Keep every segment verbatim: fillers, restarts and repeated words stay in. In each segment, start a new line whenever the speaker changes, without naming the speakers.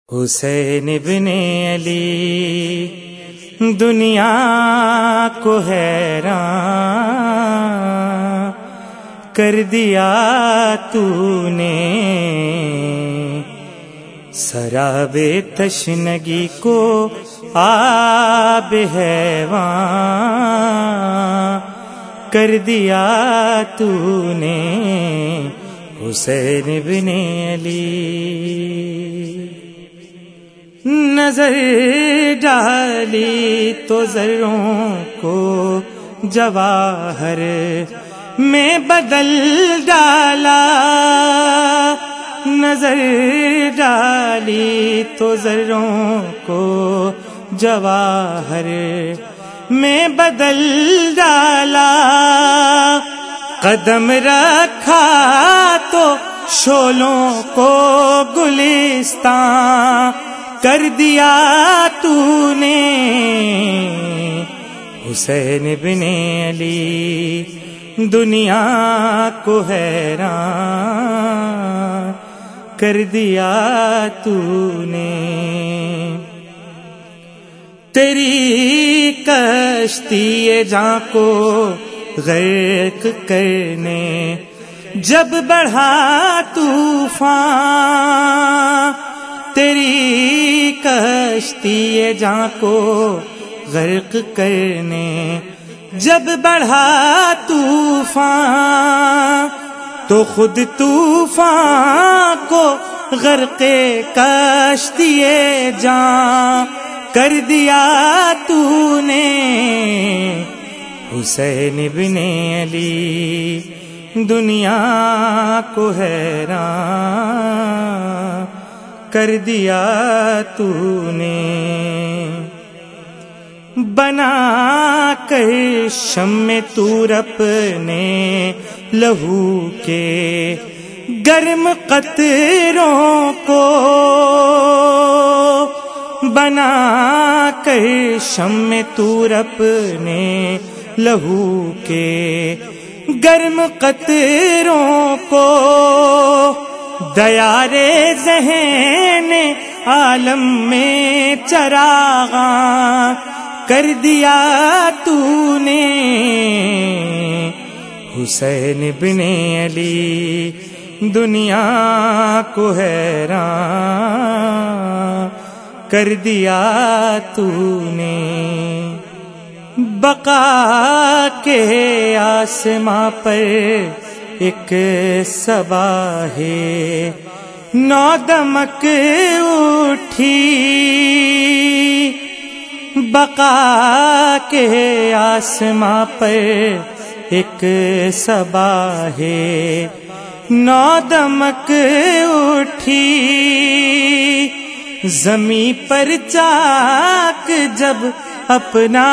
حسین ابن علی دنیا کو حیران کر دیا تو نے، سراب تشنگی کو آب حیوان کر دیا تو نے، حسین ابن علی۔ نظر ڈالی تو زروں کو جواہر میں بدل ڈالا، نظر ڈالی تو زروں کو جواہر میں بدل ڈالا، قدم رکھا تو شولوں کو گلستان کر دیا تو نے، حسین ابن علی دنیا کو حیران کر دیا تو نے۔ تیری کشتی جاں کو غرق کرنے جب بڑھا طوفان، تیری کشتی جاں کو غرق کرنے جب بڑھا طوفان، تو خود طوفان کو غرق کشتی جاں کر دیا تو نے، حسین ابن علی دنیا کو حیران کر دیا تو نے۔ بنا کر شمع طور اپنے لہو کے گرم قطروں کو، بنا کر شمع طور اپنے لہو کے گرم قطروں کو، دیار ذہن عالم میں چراغاں کر دیا تو نے، حسین ابن علی دنیا کو حیران کر دیا تو نے۔ بقا کے آسماں پر ایک صبا ہے نو دمک اٹھی، بقا کے آسماں پر ایک صبا ہے نو دمک اٹھی، زمیں پر چاک جب اپنا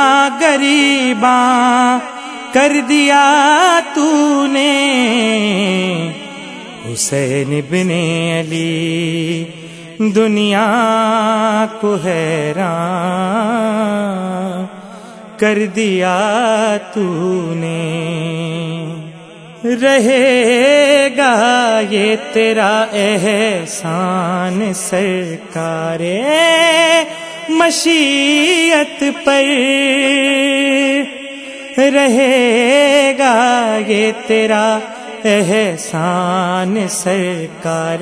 گریباں کر دیا تو نے، حسین ابن علی دنیا کو حیران کر دیا تو نے۔ رہے گا یہ تیرا احسان سرکار مشیت پر، رہے گا یہ تیرا احسان سرکار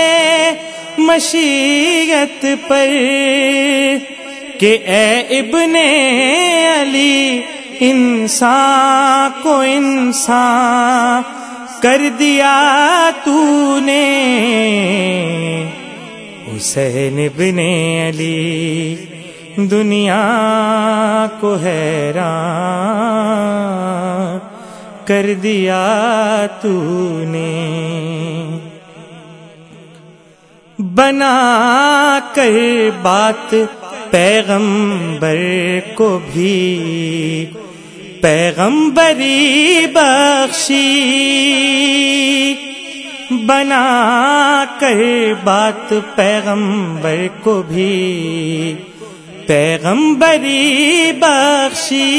مشیت پر، کہ اے ابن علی انسان کو انسان کر دیا تو نے، حسین ابن علی دنیا کو حیران کر دیا تو نے۔ بنا کر بات پیغمبر کو بھی پیغمبری بخشی، بنا کر بات پیغمبر کو بھی پیغمبری بخشی،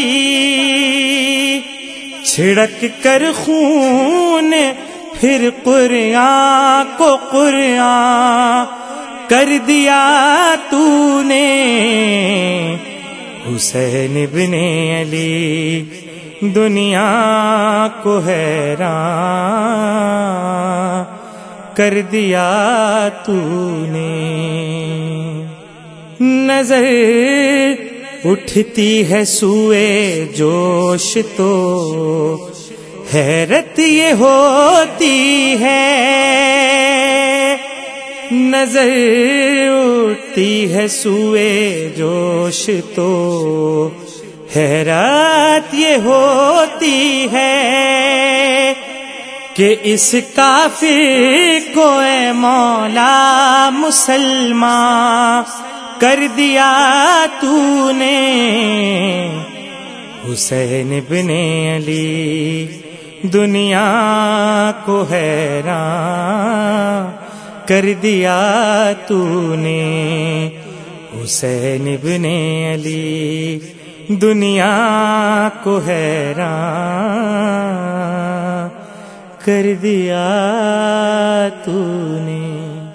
چھڑک کر خون پھر قرآن کو قرآن کر دیا تو نے حسین ابن علی دنیا کو حیران کر دیا تو نے. نظر اٹھتی ہے سوئے جوش تو حیرت یہ ہوتی ہے. نظر اٹھتی ہے سوئے جوش تو حیرت یہ ہوتی ہے کہ اس کافر کو اے مولا مسلمان کر دیا تو نے. حسین ابن علی دنیا کو حیران کر دیا تو نے. حسین ابن علی دنیا کو حیران کر دیا تو نے.